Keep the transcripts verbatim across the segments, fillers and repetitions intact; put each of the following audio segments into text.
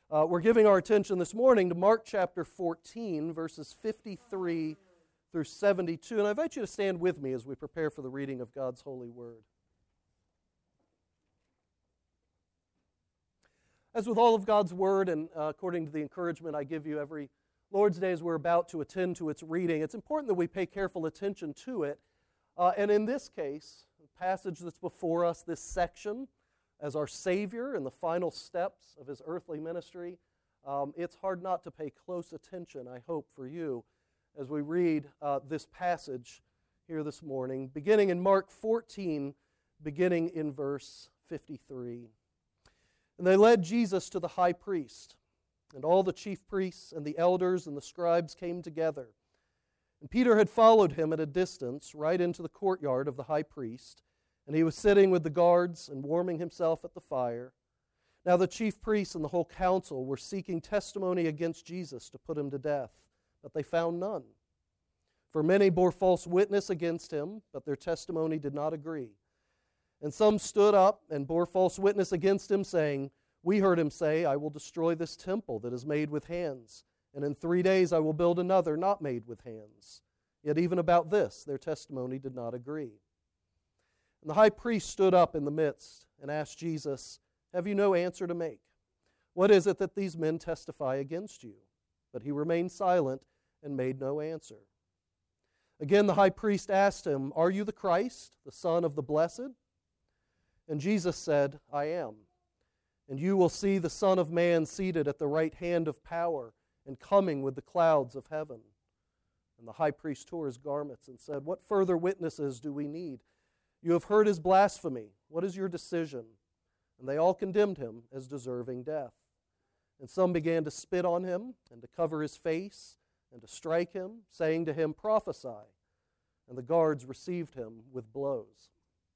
Uh, we're giving our attention this morning to Mark chapter fourteen, verses fifty-three through seventy-two. And I invite you to stand with me as we prepare for the reading of God's holy word. As with all of God's word, and uh, according to the encouragement I give you every Lord's Day as we're about to attend to its reading, it's important that we pay careful attention to it. Uh, and in this case, the passage that's before us, this section, as our Savior in the final steps of His earthly ministry, um, it's hard not to pay close attention, I hope, for you as we read uh, this passage here this morning, beginning in Mark fourteen, beginning in verse fifty-three. And they led Jesus to the high priest, and all the chief priests and the elders and the scribes came together. And Peter had followed him at a distance right into the courtyard of the high priest, and he was sitting with the guards and warming himself at the fire. Now the chief priests and the whole council were seeking testimony against Jesus to put him to death, but they found none. For many bore false witness against him, but their testimony did not agree. And some stood up and bore false witness against him, saying, "We heard him say, 'I will destroy this temple that is made with hands, and in three days I will build another not made with hands.' Yet even about this their testimony did not agree. And the high priest stood up in the midst and asked Jesus, 'Have you no answer to make? What is it that these men testify against you?' But he remained silent and made no answer. Again the high priest asked him, 'Are you the Christ, the Son of the Blessed?' And Jesus said, 'I am. And you will see the Son of Man seated at the right hand of power and coming with the clouds of heaven.' And the high priest tore his garments and said, 'What further witnesses do we need? You have heard his blasphemy. What is your decision?' And they all condemned him as deserving death. And some began to spit on him and to cover his face and to strike him, saying to him, 'Prophesy.' And the guards received him with blows.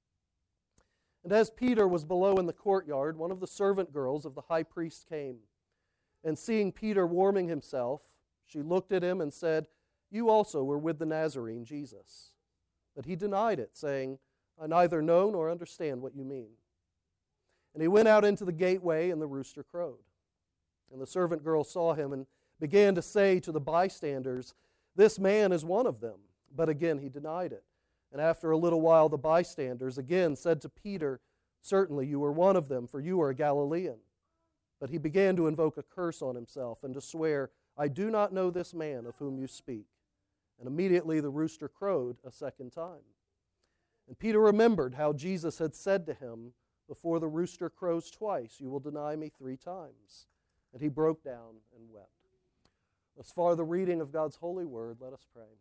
And as Peter was below in the courtyard, one of the servant girls of the high priest came. And seeing Peter warming himself, she looked at him and said, 'You also were with the Nazarene Jesus.' But he denied it, saying, 'I neither know nor understand what you mean.' And he went out into the gateway, and the rooster crowed. And the servant girl saw him and began to say to the bystanders, 'This man is one of them.' But again he denied it. And after a little while the bystanders again said to Peter, 'Certainly you are one of them, for you are a Galilean.' But he began to invoke a curse on himself and to swear, 'I do not know this man of whom you speak.' And immediately the rooster crowed a second time. And Peter remembered how Jesus had said to him, 'Before the rooster crows twice, you will deny me three times.' And he broke down and wept." As far the reading of God's holy word, let us pray.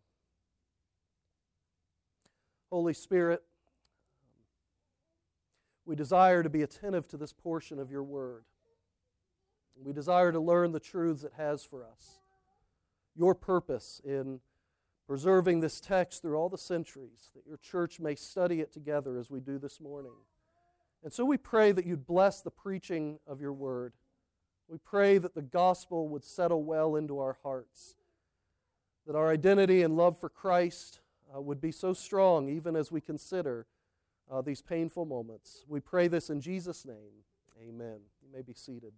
Holy Spirit, we desire to be attentive to this portion of your word. We desire to learn the truths it has for us. Your purpose in preserving this text through all the centuries, that your church may study it together as we do this morning. And so we pray that you'd bless the preaching of your word. We pray that the gospel would settle well into our hearts, that our identity and love for Christ uh, would be so strong even as we consider uh, these painful moments. We pray this in Jesus' name. Amen. You may be seated.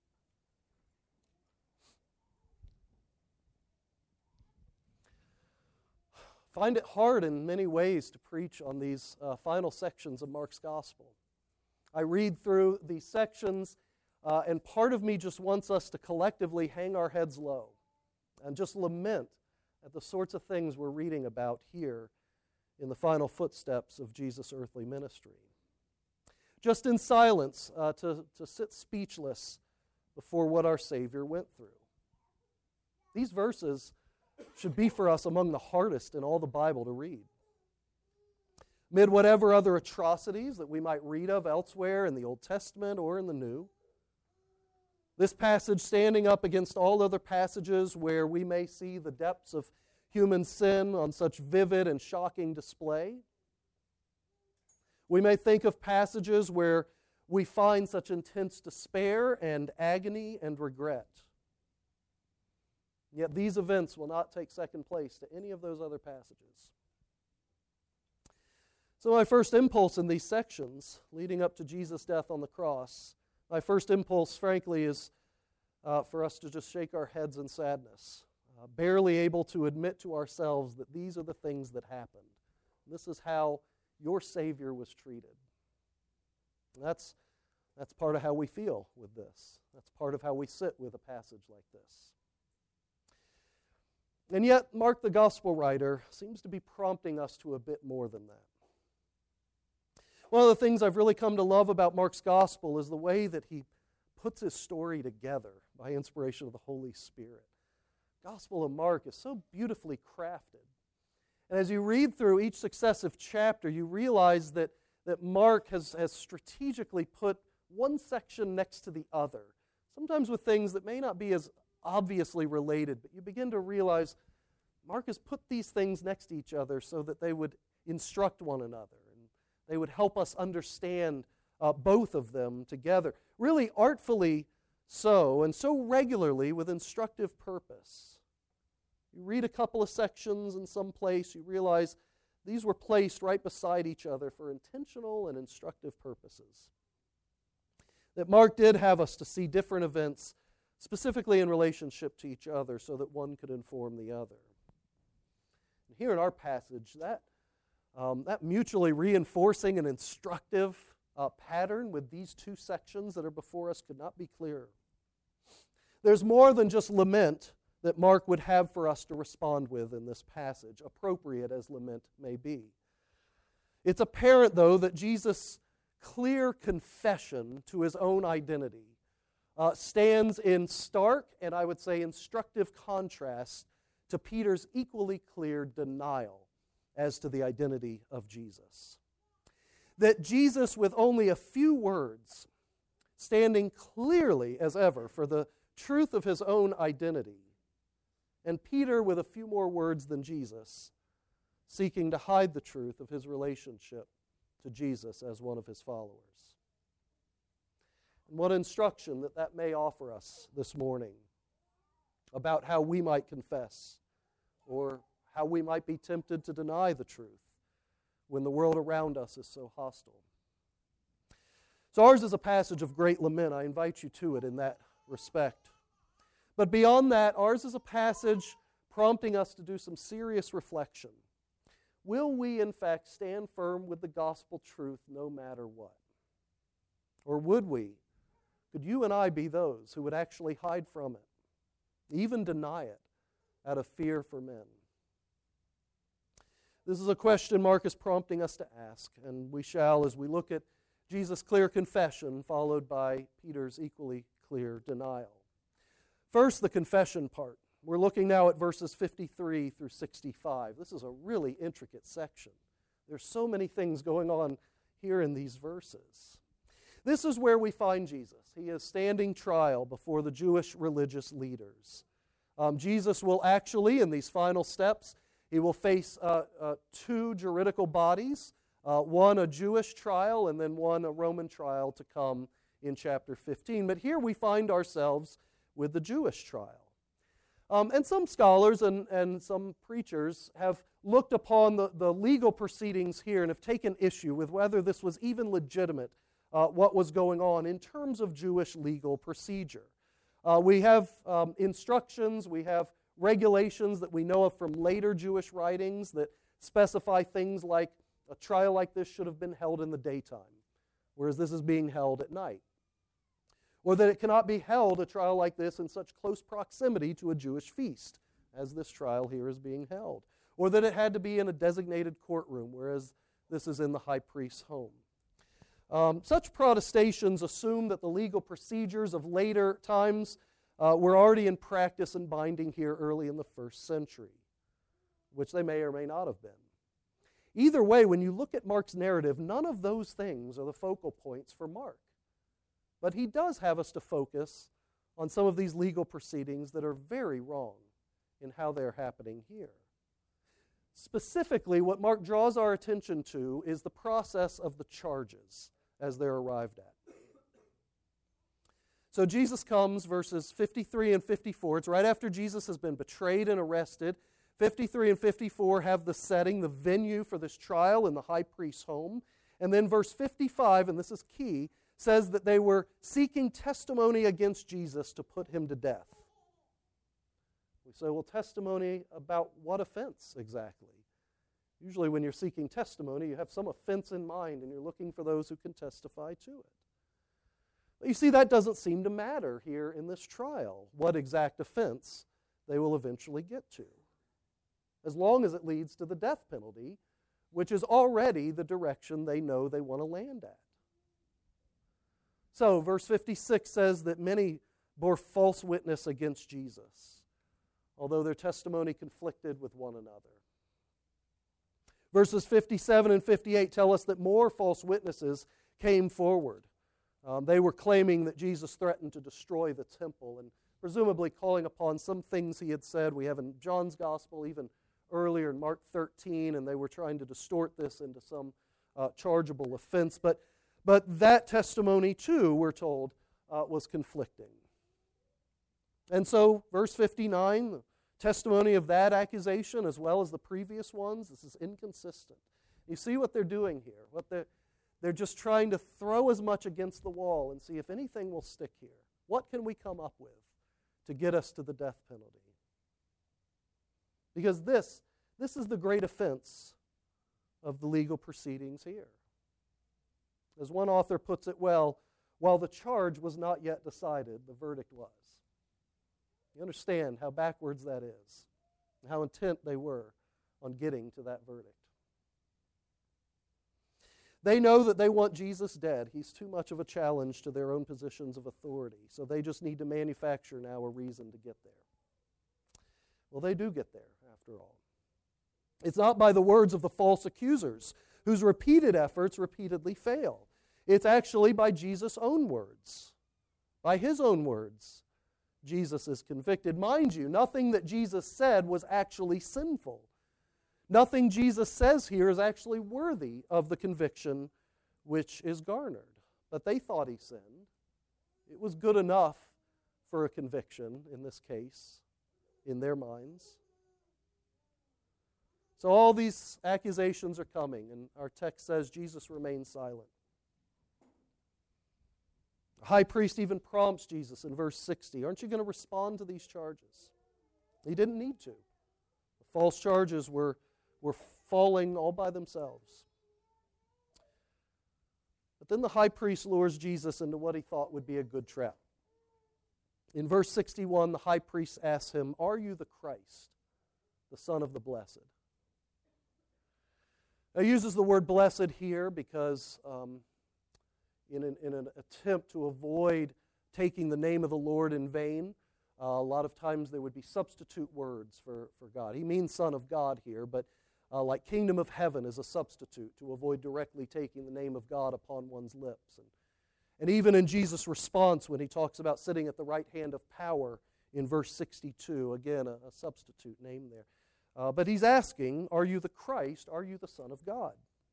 Find it hard in many ways to preach on these uh, final sections of Mark's Gospel. I read through these sections, uh, and part of me just wants us to collectively hang our heads low and just lament at the sorts of things we're reading about here in the final footsteps of Jesus' earthly ministry. Just in silence, uh, to, to sit speechless before what our Savior went through. These verses should be for us among the hardest in all the Bible to read. Amid whatever other atrocities that we might read of elsewhere in the Old Testament or in the New, this passage standing up against all other passages where we may see the depths of human sin on such vivid and shocking display. We may think of passages where we find such intense despair and agony and regret. Yet these events will not take second place to any of those other passages. So my first impulse in these sections, leading up to Jesus' death on the cross, my first impulse, frankly, is uh, for us to just shake our heads in sadness, uh, barely able to admit to ourselves that these are the things that happened. This is how your Savior was treated. And that's, that's part of how we feel with this. That's part of how we sit with a passage like this. And yet, Mark the Gospel writer seems to be prompting us to a bit more than that. One of the things I've really come to love about Mark's Gospel is the way that he puts his story together by inspiration of the Holy Spirit. The Gospel of Mark is so beautifully crafted. And as you read through each successive chapter, you realize that, that Mark has, has strategically put one section next to the other, sometimes with things that may not be as obviously related, but you begin to realize Mark has put these things next to each other so that they would instruct one another, and they would help us understand uh, both of them together, really artfully so, and so regularly with instructive purpose. You read a couple of sections in some place, you realize these were placed right beside each other for intentional and instructive purposes. That Mark did have us to see different events specifically in relationship to each other so that one could inform the other. And here in our passage, that, um, that mutually reinforcing and instructive uh, pattern with these two sections that are before us could not be clearer. There's more than just lament that Mark would have for us to respond with in this passage, appropriate as lament may be. It's apparent, though, that Jesus' clear confession to his own identity Uh, stands in stark and I would say instructive contrast to Peter's equally clear denial as to the identity of Jesus. That Jesus, with only a few words, standing clearly as ever for the truth of his own identity, and Peter with a few more words than Jesus, seeking to hide the truth of his relationship to Jesus as one of his followers. And what instruction that that may offer us this morning about how we might confess or how we might be tempted to deny the truth when the world around us is so hostile. So ours is a passage of great lament. I invite you to it in that respect. But beyond that, ours is a passage prompting us to do some serious reflection. Will we, in fact, stand firm with the gospel truth no matter what? Or would we? Could you and I be those who would actually hide from it, even deny it, out of fear for men? This is a question Mark is prompting us to ask, and we shall as we look at Jesus' clear confession followed by Peter's equally clear denial. First, the confession part. We're looking now at verses fifty-three through sixty-five. This is a really intricate section. There's so many things going on here in these verses. This is where we find Jesus. He is standing trial before the Jewish religious leaders. Um, Jesus will actually, in these final steps, he will face uh, uh, two juridical bodies, uh, one a Jewish trial and then one a Roman trial to come in chapter fifteen. But here we find ourselves with the Jewish trial. Um, and some scholars and, and some preachers have looked upon the, the legal proceedings here and have taken issue with whether this was even legitimate, uh, what was going on in terms of Jewish legal procedure. Uh, we have um, instructions, we have regulations that we know of from later Jewish writings that specify things like a trial like this should have been held in the daytime, whereas this is being held at night. Or that it cannot be held, a trial like this, in such close proximity to a Jewish feast, as this trial here is being held. Or that it had to be in a designated courtroom, whereas this is in the high priest's home. Um, such protestations assume that the legal procedures of later times uh, were already in practice and binding here early in the first century, which they may or may not have been. Either way, when you look at Mark's narrative, none of those things are the focal points for Mark. But he does have us to focus on some of these legal proceedings that are very wrong in how they're happening here. Specifically, what Mark draws our attention to is the process of the charges as they're arrived at. So Jesus comes, verses fifty-three and fifty-four. It's right after Jesus has been betrayed and arrested. fifty-three and fifty-four have the setting, the venue for this trial in the high priest's home. And then verse fifty-five, and this is key, says that they were seeking testimony against Jesus to put him to death. We say, well, testimony about what offense exactly? Usually when you're seeking testimony, you have some offense in mind and you're looking for those who can testify to it. But you see, that doesn't seem to matter here in this trial, what exact offense they will eventually get to, as long as it leads to the death penalty, which is already the direction they know they want to land at. So, verse fifty-six says that many bore false witness against Jesus, although their testimony conflicted with one another. Verses fifty-seven and fifty-eight tell us that more false witnesses came forward. Um, they were claiming that Jesus threatened to destroy the temple and presumably calling upon some things he had said. We have in John's Gospel, even earlier in Mark thirteen, and they were trying to distort this into some uh, chargeable offense. But, but that testimony, too, we're told, uh, was conflicting. And so, verse fifty-nine, the testimony of that accusation as well as the previous ones, this is inconsistent. You see what they're doing here. What they're, they're just trying to throw as much against the wall and see if anything will stick here. What can we come up with to get us to the death penalty? Because this, this is the great offense of the legal proceedings here. As one author puts it well, while the charge was not yet decided, the verdict was. You understand how backwards that is, and how intent they were on getting to that verdict. They know that they want Jesus dead. He's too much of a challenge to their own positions of authority, so they just need to manufacture now a reason to get there. Well, they do get there, after all. It's not by the words of the false accusers, whose repeated efforts repeatedly fail. It's actually by Jesus' own words. By his own words, Jesus is convicted. Mind you, nothing that Jesus said was actually sinful. Nothing Jesus says here is actually worthy of the conviction which is garnered. But they thought he sinned. It was good enough for a conviction in this case, in their minds. So all these accusations are coming, and our text says Jesus remains silent. The high priest even prompts Jesus in verse sixty, aren't you going to respond to these charges? He didn't need to. The false charges were, were falling all by themselves. But then the high priest lures Jesus into what he thought would be a good trap. In verse sixty-one, the high priest asks him, "Are you the Christ, the Son of the Blessed?" Now, he uses the word blessed here because um, in, an, in an attempt to avoid taking the name of the Lord in vain, uh, a lot of times there would be substitute words for, for God. He means Son of God here, but uh, like kingdom of heaven is a substitute to avoid directly taking the name of God upon one's lips. And, and even in Jesus' response when he talks about sitting at the right hand of power in verse sixty-two, again, a, a substitute name there. Uh, but he's asking, are you the Christ? Are you the Son of God?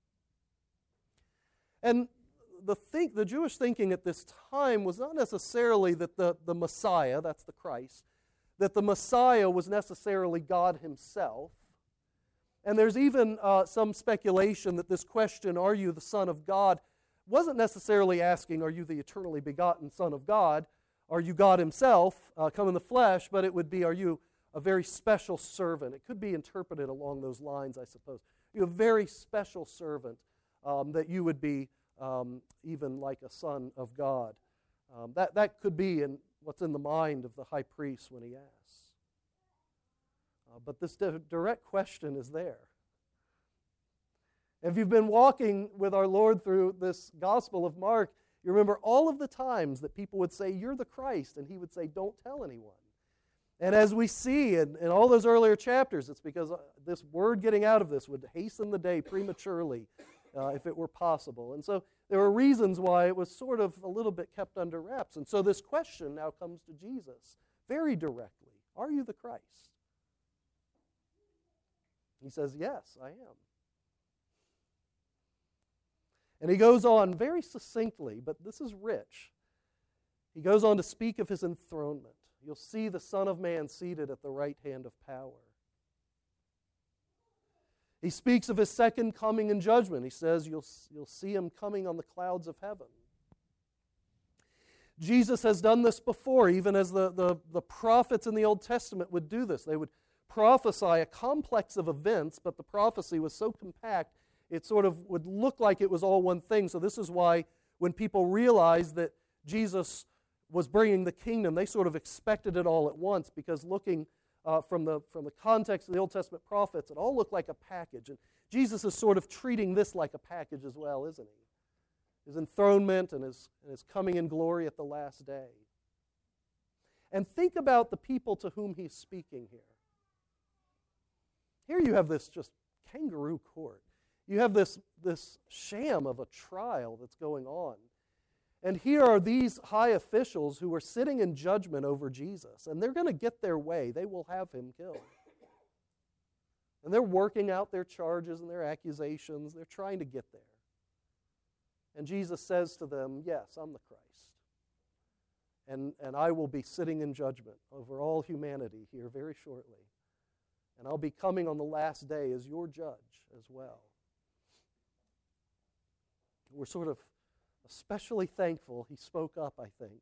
And the, think, the Jewish thinking at this time was not necessarily that the, the Messiah, that's the Christ, that the Messiah was necessarily God himself. And there's even uh, some speculation that this question, are you the Son of God, wasn't necessarily asking, are you the eternally begotten Son of God? Are you God himself, uh, come in the flesh? But it would be, are you a very special servant? It could be interpreted along those lines, I suppose. You're a very special servant, um, that you would be um, even like a son of God. Um, that, that could be in what's in the mind of the high priest when he asks. Uh, but this di- direct question is there. If you've been walking with our Lord through this Gospel of Mark, you remember all of the times that people would say, "You're the Christ," and he would say, "Don't tell anyone." And as we see in, in all those earlier chapters, it's because this word getting out of this would hasten the day prematurely, uh, if it were possible. And so there were reasons why it was sort of a little bit kept under wraps. And so this question now comes to Jesus very directly. Are you the Christ? He says, yes, I am. And he goes on very succinctly, but this is rich. He goes on to speak of his enthronement. You'll see the Son of Man seated at the right hand of power. He speaks of his second coming in judgment. He says you'll, you'll see him coming on the clouds of heaven. Jesus has done this before, even as the, the, the prophets in the Old Testament would do this. They would prophesy a complex of events, but the prophecy was so compact, it sort of would look like it was all one thing. So this is why when people realized that Jesus was bringing the kingdom, they sort of expected it all at once, because looking uh, from, the, from the context of the Old Testament prophets, it all looked like a package. And Jesus is sort of treating this like a package as well, isn't he? His enthronement and his, and his coming in glory at the last day. And think about the people to whom he's speaking here. Here you have this just kangaroo court. You have this, this sham of a trial that's going on. And here are these high officials who are sitting in judgment over Jesus. And they're going to get their way. They will have him killed. And they're working out their charges and their accusations. They're trying to get there. And Jesus says to them, yes, I'm the Christ. And, and I will be sitting in judgment over all humanity here very shortly. And I'll be coming on the last day as your judge as well. We're sort of especially thankful he spoke up, I think.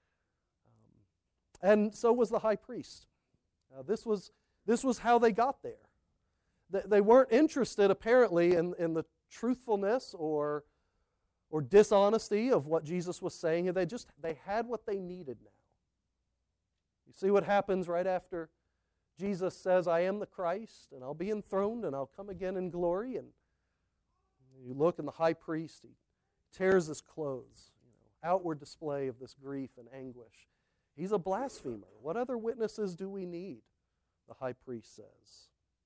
Um, and so was the high priest. Uh, this was, this was how they got there. They, they weren't interested, apparently, in, in the truthfulness or or dishonesty of what Jesus was saying. They just, they had what they needed now. You see what happens right after Jesus says, I am the Christ, and I'll be enthroned, and I'll come again in glory. And you look, and the high priest, he tears his clothes, you know, outward display of this grief and anguish. He's a blasphemer. What other witnesses do we need? The high priest says.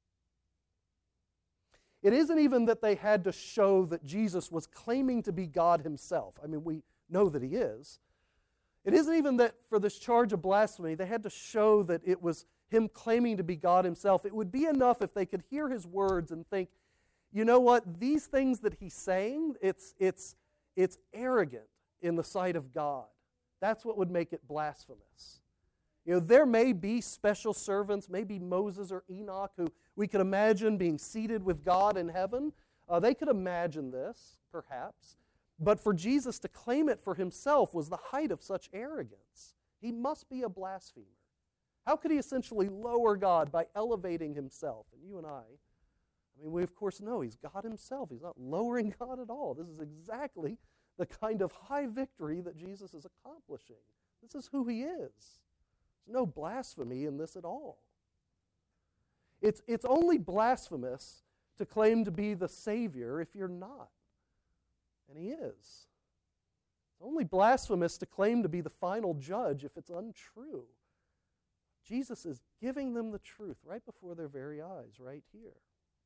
It isn't even that they had to show that Jesus was claiming to be God himself. I mean, we know that he is. It isn't even that for this charge of blasphemy, they had to show that it was him claiming to be God himself. It would be enough if they could hear his words and think, you know what, these things that he's saying, it's, it's, it's arrogant in the sight of God. That's what would make it blasphemous. You know, there may be special servants, maybe Moses or Enoch, who we could imagine being seated with God in heaven. Uh, they could imagine this, perhaps. But for Jesus to claim it for himself was the height of such arrogance. He must be a blasphemer. How could he essentially lower God by elevating himself? And you and I, I mean, we of course know he's God himself. He's not lowering God at all. This is exactly the kind of high victory that Jesus is accomplishing. This is who he is. There's no blasphemy in this at all. It's, it's only blasphemous to claim to be the Savior if you're not. And he is. It's only blasphemous to claim to be the final judge if it's untrue. Jesus is giving them the truth right before their very eyes, right here.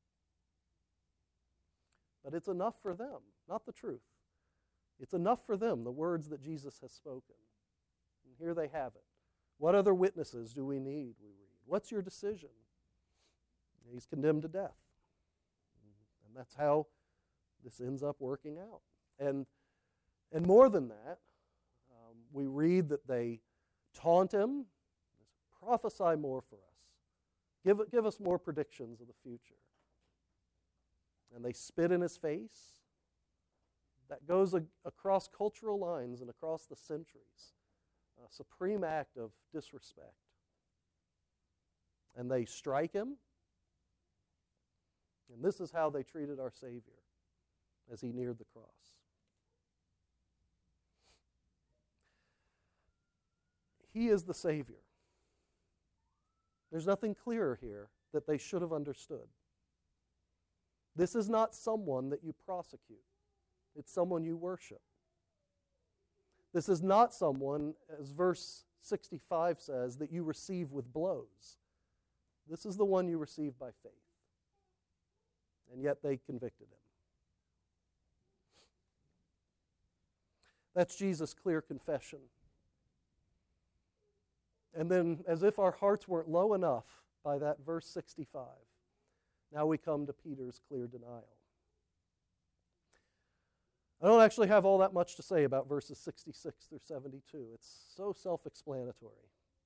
But it's enough for them, not the truth. It's enough for them, the words that Jesus has spoken. And here they have it. What other witnesses do we need, we read? What's your decision? He's condemned to death. And that's how this ends up working out. And, and more than that, um, we read that they taunt him, prophesy more for us, give, give us more predictions of the future. And they spit in his face. That goes a, across cultural lines and across the centuries. A supreme act of disrespect. And they strike him. And this is how they treated our Savior as he neared the cross. He is the Savior. There's nothing clearer here that they should have understood. This is not someone that you prosecute. It's someone you worship. This is not someone, as verse sixty-five says, that you receive with blows. This is the one you receive by faith. And yet they convicted him. That's Jesus' clear confession. And then, as if our hearts weren't low enough by that verse sixty-five, now we come to Peter's clear denial. I don't actually have all that much to say about verses sixty-six through seventy-two. It's so self-explanatory.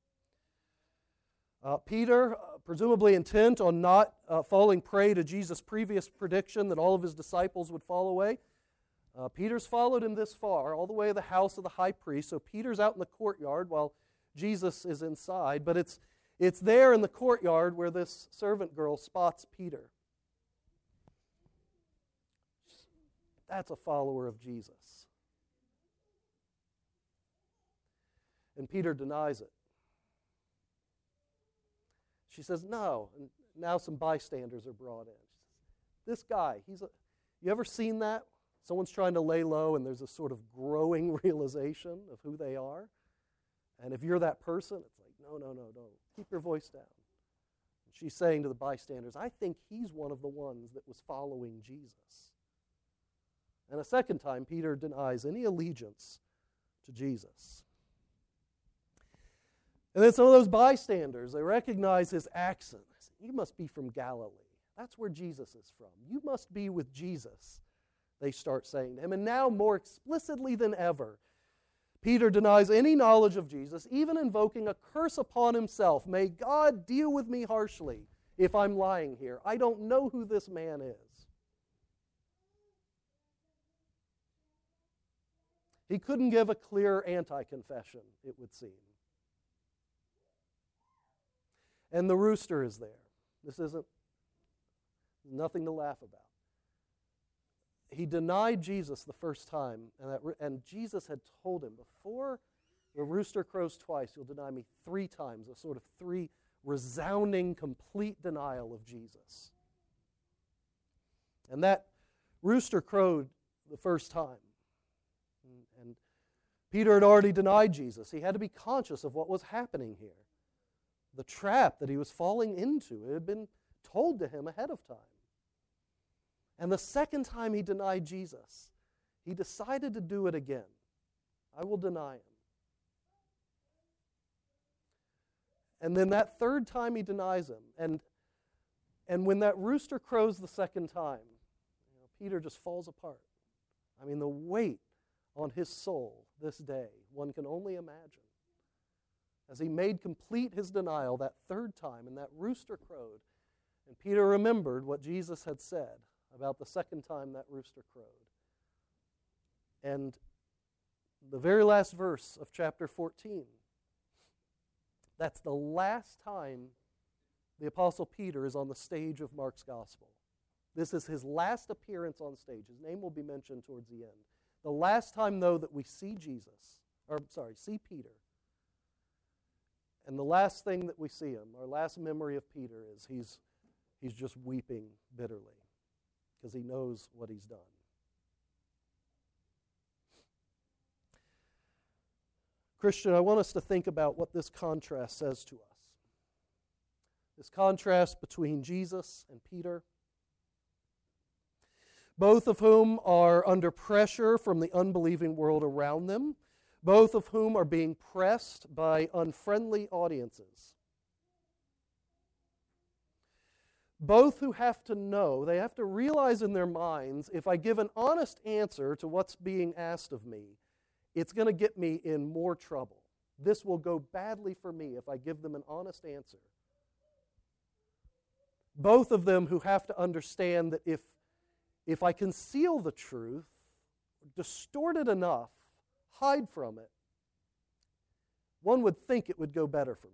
Uh, Peter, uh, presumably intent on not uh, falling prey to Jesus' previous prediction that all of his disciples would fall away, Uh, Peter's followed him this far, all the way to the house of the high priest. So Peter's out in the courtyard while Jesus is inside. But it's, it's there in the courtyard where this servant girl spots Peter. That's a follower of Jesus. And Peter denies it. She says, no. And now some bystanders are brought in. She says, this guy, he's a, you ever seen that? Someone's trying to lay low and there's a sort of growing realization of who they are. And if you're that person, it's like, no, no, no, no. Keep your voice down. And she's saying to the bystanders, I think he's one of the ones that was following Jesus. And a second time, Peter denies any allegiance to Jesus. And then some of those bystanders, they recognize his accent. They say, you must be from Galilee. That's where Jesus is from. You must be with Jesus, they start saying to him. And now, more explicitly than ever, Peter denies any knowledge of Jesus, even invoking a curse upon himself. May God deal with me harshly if I'm lying here. I don't know who this man is. He couldn't give a clear anti-confession, it would seem. And the rooster is there. This isn't nothing to laugh about. He denied Jesus the first time, and, that, and Jesus had told him, before the rooster crows twice, you'll deny me three times, a sort of three resounding, complete denial of Jesus. And that rooster crowed the first time. And Peter had already denied Jesus. He had to be conscious of what was happening here. The trap that he was falling into. It had been told to him ahead of time. And the second time he denied Jesus, he decided to do it again. I will deny him. And then that third time he denies him. And, and when that rooster crows the second time, you know, Peter just falls apart. I mean, the weight on his soul this day, one can only imagine. As he made complete his denial that third time, and that rooster crowed, and Peter remembered what Jesus had said about the second time that rooster crowed. And the very last verse of chapter fourteen, that's the last time the Apostle Peter is on the stage of Mark's Gospel. This is his last appearance on stage. His name will be mentioned towards the end. The last time, though, that we see Jesus, or sorry, see Peter, and the last thing that we see him, our last memory of Peter is he's, he's just weeping bitterly because he knows what he's done. Christian, I want us to think about what this contrast says to us. This contrast between Jesus and Peter, both of whom are under pressure from the unbelieving world around them, both of whom are being pressed by unfriendly audiences. Both who have to know, they have to realize in their minds, if I give an honest answer to what's being asked of me, it's going to get me in more trouble. This will go badly for me if I give them an honest answer. Both of them who have to understand that if, if I conceal the truth, distort it enough, hide from it, one would think it would go better for me.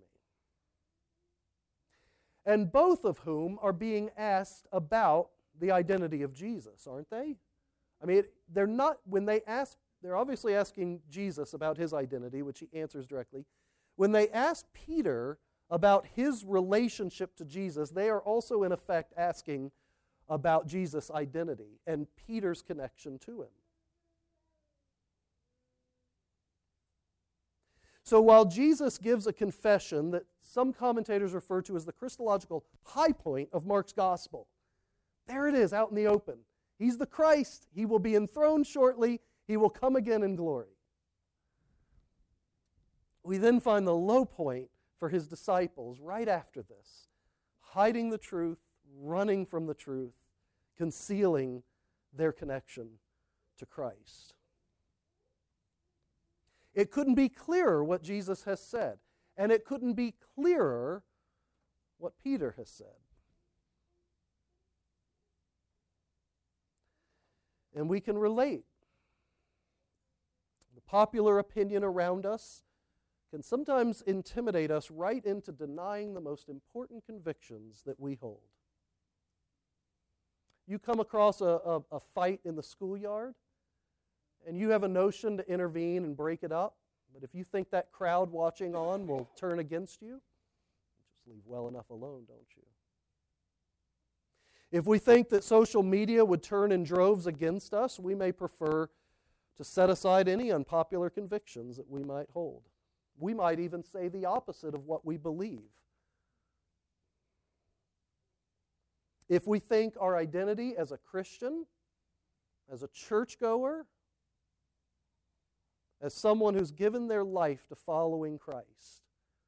And both of whom are being asked about the identity of Jesus, aren't they? I mean, they're not, when they ask, they're obviously asking Jesus about his identity, which he answers directly. When they ask Peter about his relationship to Jesus, they are also in effect asking about Jesus' identity and Peter's connection to him. So while Jesus gives a confession that some commentators refer to as the Christological high point of Mark's gospel, there it is out in the open. He's the Christ. He will be enthroned shortly. He will come again in glory. We then find the low point for his disciples right after this, hiding the truth, running from the truth, concealing their connection to Christ. It couldn't be clearer what Jesus has said, and it couldn't be clearer what Peter has said. And we can relate The popular opinion around us can sometimes intimidate us right into denying the most important convictions that we hold. You come across a, a, a fight in the schoolyard, and you have a notion to intervene and break it up, but if you think that crowd watching on will turn against you, just leave well enough alone, don't you? If we think that social media would turn in droves against us, we may prefer to set aside any unpopular convictions that we might hold. We might even say the opposite of what we believe. If we think our identity as a Christian, as a churchgoer, as someone who's given their life to following Christ,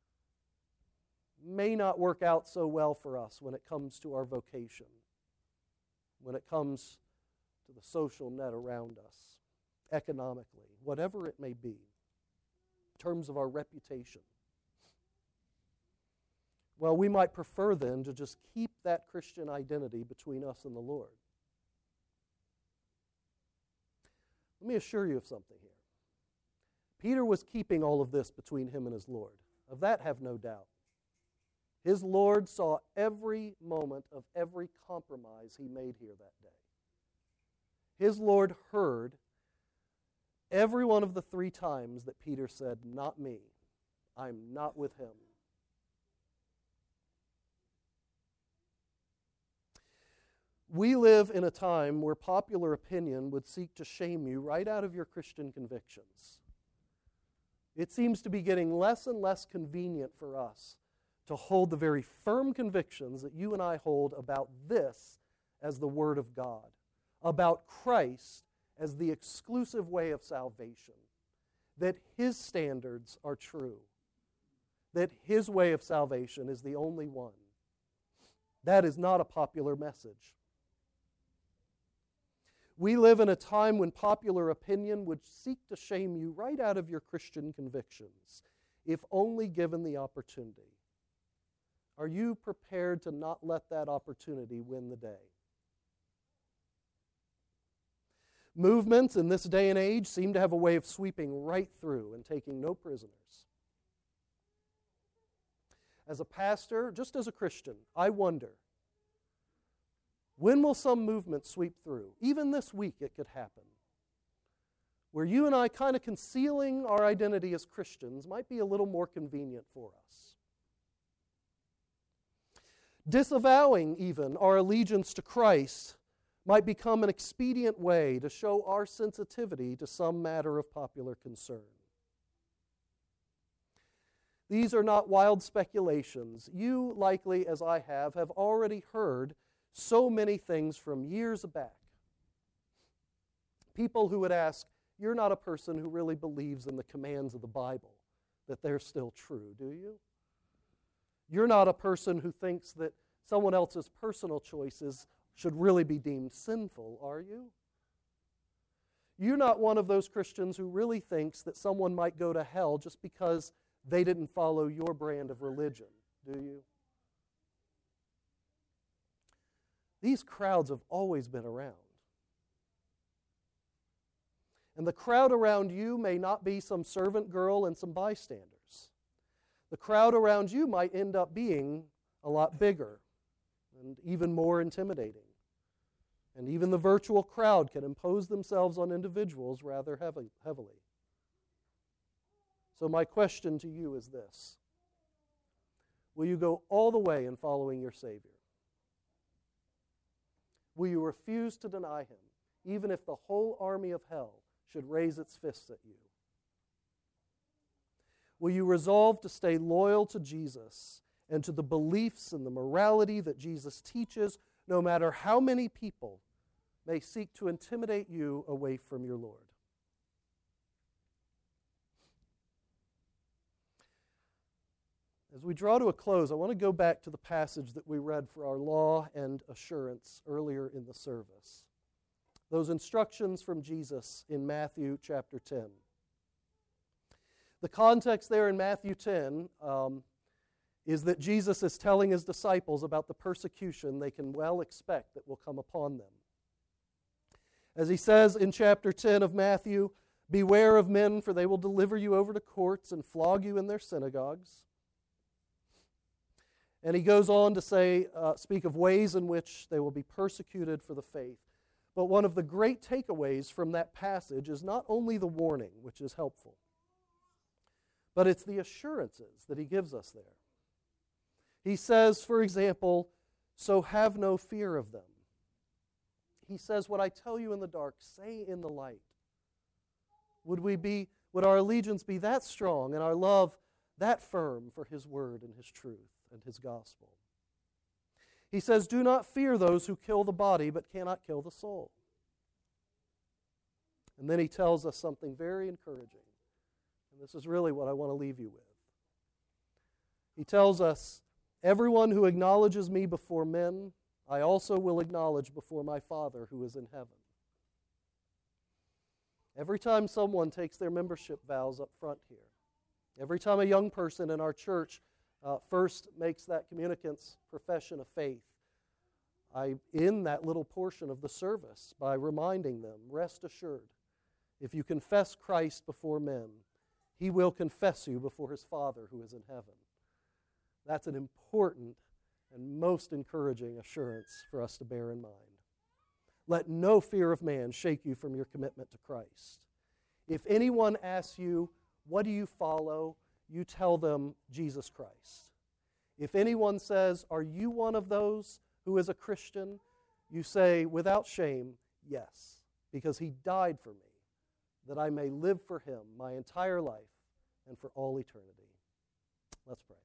may not work out so well for us when it comes to our vocation, when it comes to the social net around us, economically, whatever it may be, in terms of our reputation. Well, we might prefer then to just keep that Christian identity between us and the Lord. Let me assure you of something here. Peter was keeping all of this between him and his Lord. Of that, have no doubt. His Lord saw every moment of every compromise he made here that day. His Lord heard every one of the three times that Peter said, "Not me. I'm not with him." We live in a time where popular opinion would seek to shame you right out of your Christian convictions. It seems to be getting less and less convenient for us to hold the very firm convictions that you and I hold about this as the Word of God, about Christ as the exclusive way of salvation, that His standards are true, that His way of salvation is the only one. That is not a popular message. We live in a time when popular opinion would seek to shame you right out of your Christian convictions, if only given the opportunity. Are you prepared to not let that opportunity win the day? Movements in this day and age seem to have a way of sweeping right through and taking no prisoners. As a pastor, just as a Christian, I wonder, when will some movement sweep through? Even this week it could happen, where you and I kind of concealing our identity as Christians might be a little more convenient for us. Disavowing even our allegiance to Christ might become an expedient way to show our sensitivity to some matter of popular concern. These are not wild speculations. You, likely as I have, have already heard so many things from years back. People who would ask, "You're not a person who really believes in the commands of the Bible, that they're still true, do you? You're not a person who thinks that someone else's personal choices should really be deemed sinful, are you? You're not one of those Christians who really thinks that someone might go to hell just because they didn't follow your brand of religion, do you?" These crowds have always been around. And the crowd around you may not be some servant girl and some bystanders. The crowd around you might end up being a lot bigger and even more intimidating. And even the virtual crowd can impose themselves on individuals rather heavy, heavily. So my question to you is this: will you go all the way in following your Savior? Will you refuse to deny Him, even if the whole army of hell should raise its fists at you? Will you resolve to stay loyal to Jesus and to the beliefs and the morality that Jesus teaches, no matter how many people may seek to intimidate you away from your Lord? As we draw to a close, I want to go back to the passage that we read for our law and assurance earlier in the service. Those instructions from Jesus in Matthew chapter ten. The context there in Matthew ten um, is that Jesus is telling His disciples about the persecution they can well expect that will come upon them. As He says in chapter ten of Matthew, Beware of men, for they will deliver you over to courts and flog you in their synagogues. And he goes on to say, uh, speak of ways in which they will be persecuted for the faith. But one of the great takeaways from that passage is not only the warning, which is helpful, but it's the assurances that he gives us there. He says, for example, so have no fear of them. He says, what I tell you in the dark, say in the light. Would we be, would our allegiance be that strong and our love that firm for his word and his truth and his gospel? He says, do not fear those who kill the body but cannot kill the soul. And then he tells us something very encouraging. And this is really what I want to leave you with. He tells us, everyone who acknowledges me before men, I also will acknowledge before my Father who is in heaven. Every time someone takes their membership vows up front here, every time a young person in our church uh, first makes that communicant's profession of faith, I end that little portion of the service by reminding them, rest assured, if you confess Christ before men, he will confess you before his Father who is in heaven. That's an important and most encouraging assurance for us to bear in mind. Let no fear of man shake you from your commitment to Christ. If anyone asks you, what do you follow? You tell them Jesus Christ. If anyone says, are you one of those who is a Christian? You say, without shame, yes, because he died for me, that I may live for him my entire life and for all eternity. Let's pray.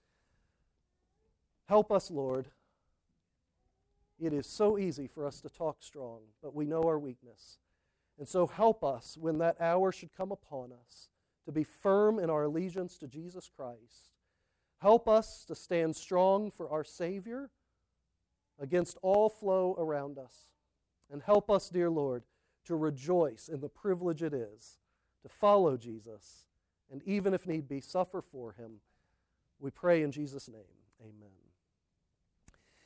Help us, Lord. It is so easy for us to talk strong, but we know our weakness. And so help us when that hour should come upon us to be firm in our allegiance to Jesus Christ. Help us to stand strong for our Savior against all flow around us. And help us, dear Lord, to rejoice in the privilege it is to follow Jesus and even if need be, suffer for him. We pray in Jesus' name. Amen.